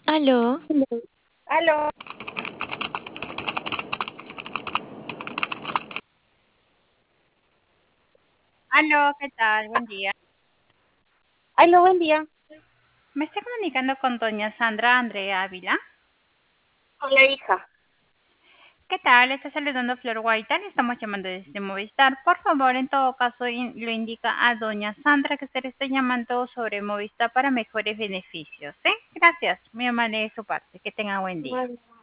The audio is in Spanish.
Aló, Aló, aló, ¿qué tal? Buen día. aló, buen día. Me estoy comunicando con doña Sandra Andrea Ávila. Con la hija. ¿Qué tal? Está saludando Flor Guaita. Le estamos llamando desde Movistar. Por favor, en todo caso, lo indica a doña Sandra que se le está llamando sobre Movistar para mejores beneficios. ¿Sí? Gracias. Muy amable de su parte. Que tenga buen día. Bueno.